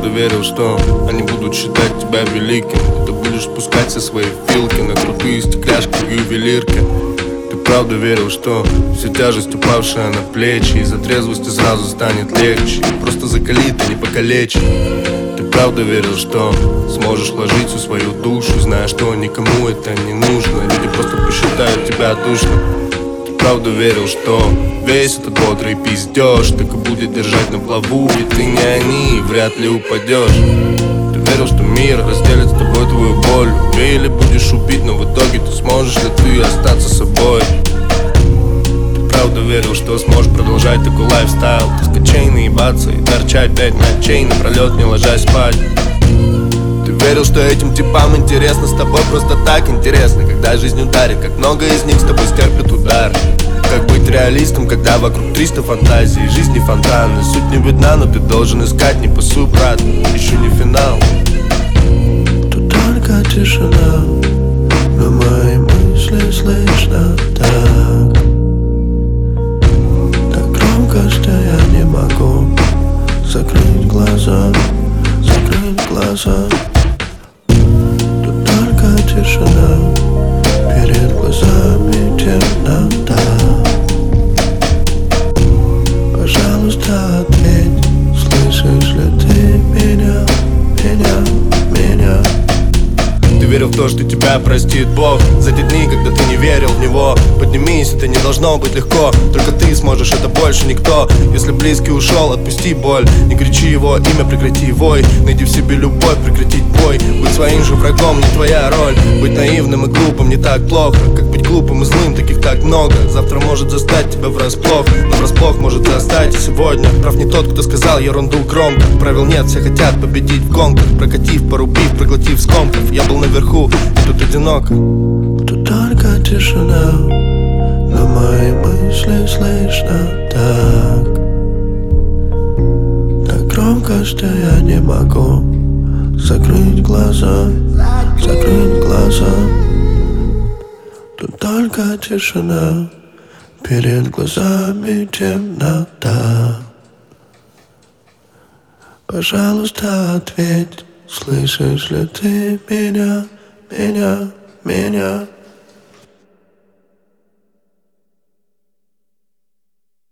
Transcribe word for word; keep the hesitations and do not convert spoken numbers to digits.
правда верил, что они будут считать тебя великим. Ты будешь спускать все свои филки на крутые стекляшки в ювелирке. Ты правда верил, что вся тяжесть, упавшая на плечи, из-за трезвости сразу станет легче. Просто закалит, а не покалечит. Ты правда верил, что сможешь вложить всю свою душу, зная, что никому это не нужно. Люди просто посчитают тебя душным. Ты правда верил, что весь этот бодрый пиздеж так и будет держать на плаву, ведь ты не они, вряд ли упадешь. Ты верил, что мир разделит с тобой твою боль. Убей или будешь убить, но в итоге ты сможешь ли ты остаться собой. Ты правда верил, что сможешь продолжать такой лайфстайл, таскать чейны, ебаться и торчать пять ночей напролет, не ложась спать. Ты верил, что этим типам интересно, с тобой просто так интересно, когда жизнь ударит, как много из них с тобой стерпят удар. Как быть реалистом, когда вокруг триста фантазий, жизни фонтаны. Суть не видна, но ты должен искать, не пасуй, брат, еще не финал. Тут только тишина, но мои мысли слышно так, так громко, что я не могу закрыть глаза, закрыть глаза. Тут только тишина, перед глазами темнота. Пожалуйста, ответь, слышишь ли ты меня, меня, меня? Ты верил в то, что тебя простит Бог за те дни, когда ты не верил в Него. Поднимись, это не должно быть легко, только ты сможешь, это больше никто. Если близкий ушел, отпусти боль, не кричи его имя, прекрати вой. Найди в себе любовь, прекратить бой. Быть своим же врагом не твоя роль. Быть наивным и глупым не так плохо, как быть глупым и злым, таких так много. Завтра может застать тебя врасплох, но врасплох может застать и сегодня. Прав не тот, кто сказал ерунду громко. Правил нет, все хотят победить в гонках, прокатив, порубив, проглотив скомков. Я был наверху, и тут одиноко. Тут только тишина, но мои мысли слышно так, так громко, что я не могу закрыть глаза, закрыть глаза. Тут только тишина, перед глазами темнота. Пожалуйста, ответь, слышишь ли ты меня, меня, меня?